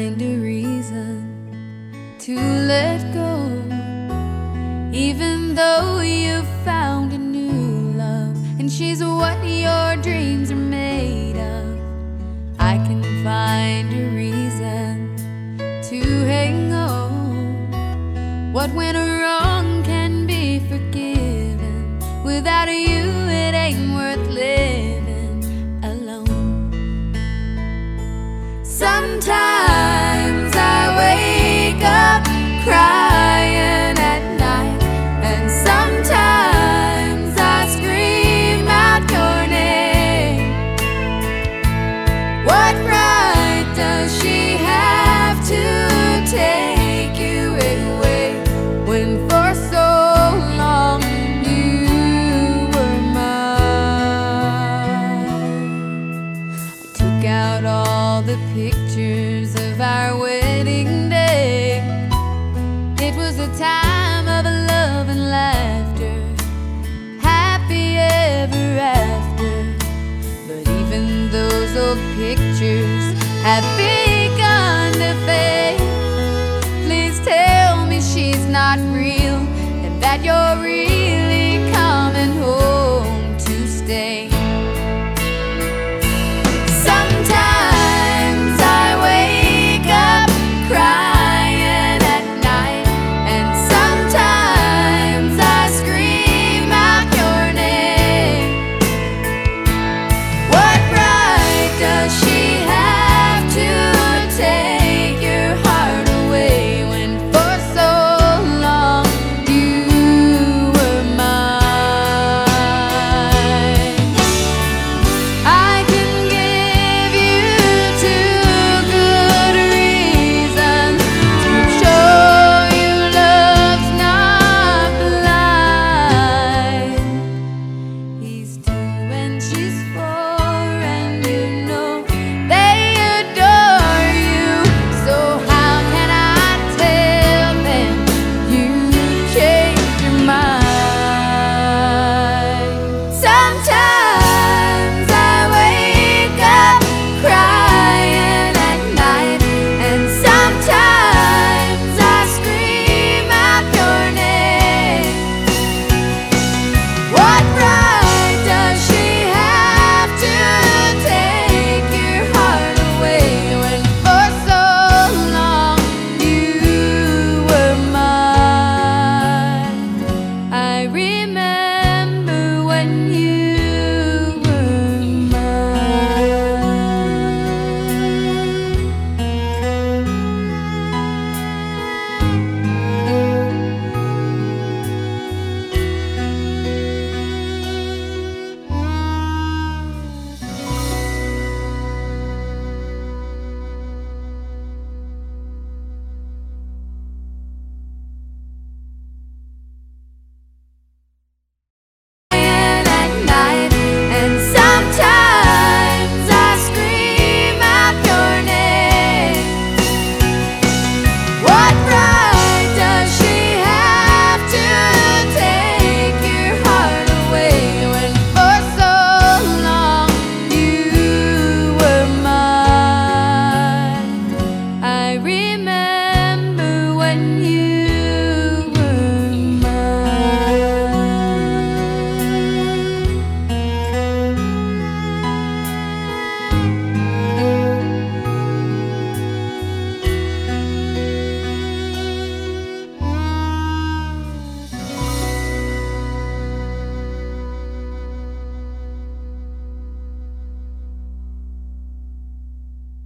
find a reason to let go, even though you found a new love and she's what your dreams are made of. I can find a reason to hang on. What went wrong can be forgiven. Without you, it ain't worth living alone. Sometimes I wake up crying at night, and sometimes I scream out your name. What right does she have to take you away when for so long you were mine? I took out all the pictures of our wedding day. It was a time of love and laughter, happy ever after. But even those old pictures have begun to fade. Please tell me she's not real and that you're real.